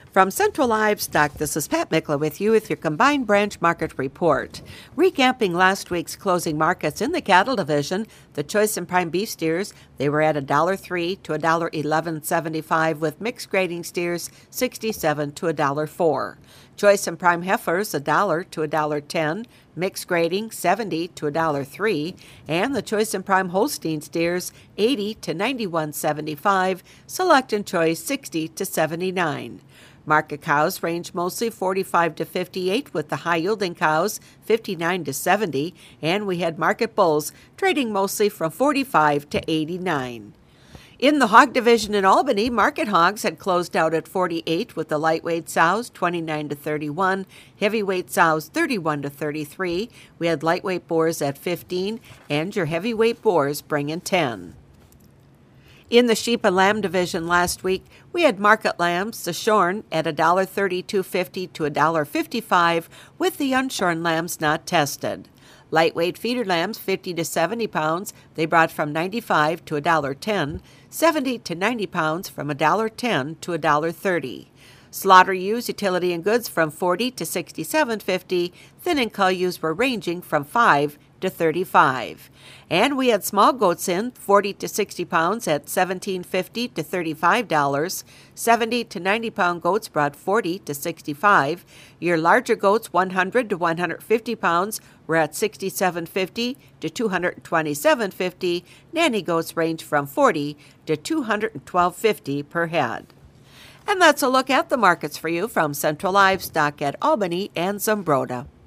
From Central Livestock, this is Pat Mikla with you with your combined branch market report. Recapping last week's closing markets in the cattle division, the choice and prime beef steers, they were at $1.03 to $1.1175, with mixed grading steers $67 to $1.04. Choice and prime heifers $1 to $1.10, mixed grading $70 to $1.03, and the choice and prime Holstein steers $80 to $91.75, select and choice $60 to $79. Market cows range mostly 45 to 58, with the high-yielding cows 59 to 70, and we had market bulls trading mostly from 45 to 89. In the hog division in Albany, market hogs had closed out at 48, with the lightweight sows 29 to 31, heavyweight sows 31 to 33. We had lightweight boars at 15, and your heavyweight boars bringing 10. In the sheep and lamb division last week, we had market lambs, the shorn, at $1.3250 to $1.55, with the unshorn lambs not tested. Lightweight feeder lambs, 50 to 70 pounds, they brought from $95 to $1.10, 70 to 90 pounds from $1.10 to $1.30. Slaughter ewes, utility and goods from $40 to $67.50, thin and cull ewes were ranging from $5 to $35. And we had small goats in 40 to 60 pounds at $17.50 to $35. 70 to 90 pound goats brought 40 to 65. Your larger goats 100 to 150 pounds were at $67.50 to $227.50. Nanny goats range from $40 to $212.50 per head. And that's a look at the markets for you from Central Livestock at Albany and Zumbrota.